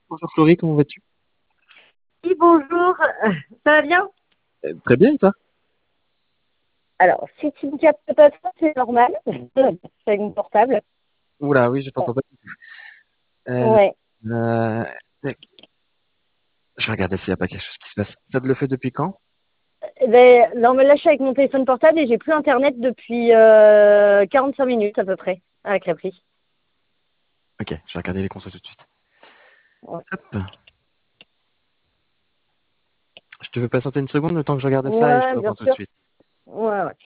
Bonjour Florie, comment vas-tu? Oui, bonjour, ça va bien? Très bien, et toi? Alors, si tu ne captes pas ça, c'est normal. C'est mon portable. Oula, oui, je t'entends Bon, pas. Euh, ouais. euh, tac. Je vais regarder s'il n'y a pas quelque chose qui se passe. Ça te le fait depuis quand? Ben, non, mais là, je suis avec mon téléphone portable et j'ai plus Internet depuis 45 minutes à peu près, avec l'appli. Ok, je vais regarder les consoles tout de suite. Ouais, Hop. Je te fais patienter une seconde le temps que je regarde ça et je te ouais, bien reprends tout de sûr. suite. Ouais, ouais.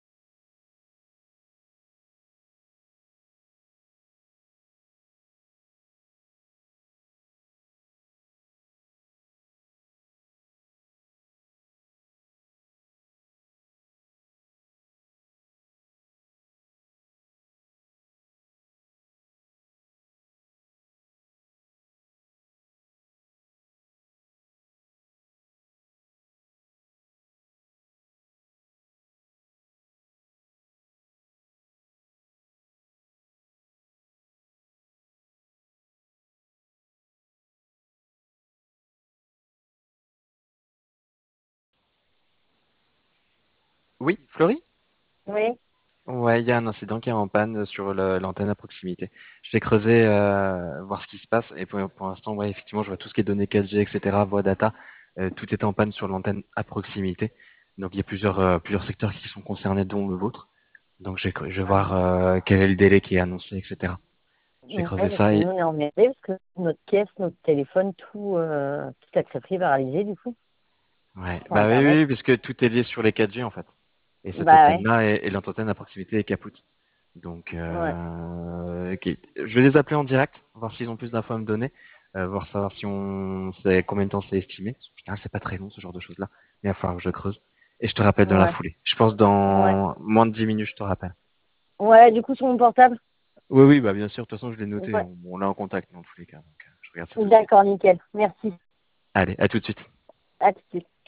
Oui, Florie? Oui, Ouais, il y a un incident qui est en panne sur l'antenne à proximité. Je vais creuser, voir ce qui se passe. Et pour l'instant, ouais, effectivement, je vois tout ce qui est données 4G, etc., voix data. Tout est en panne sur l'antenne à proximité. Donc, il y a plusieurs secteurs qui sont concernés, dont le vôtre. Donc je vais voir quel est le délai qui est annoncé, etc. Je vais ouais, creuser parce ça que et nous, on est emmerdés parce que notre caisse, notre téléphone, tout a crépé, paralysé du coup, ouais, sur bah oui, Internet. oui, parce que tout est lié sur les 4G en fait. Et cette Bah ouais, antenne-là et l'antenne à proximité est capoute. Donc ouais, ok. Je vais les appeler en direct, voir s'ils ont plus d'infos à me donner, voir savoir si on sait combien de temps c'est estimé. En général, c'est pas très long ce genre de choses-là, mais il va falloir que je creuse. Et je te rappelle dans la ouais, foulée. Je pense ouais. dans moins de 10 minutes, je te rappelle. Ouais, du coup, sur mon portable. Oui, oui, bah bien sûr. De toute façon, je l'ai noté. Ouais. On l'a en contact dans tous les cas. Donc je regarde ça tout de suite. D'accord, nickel. Merci. Allez, à tout de suite. À tout de suite.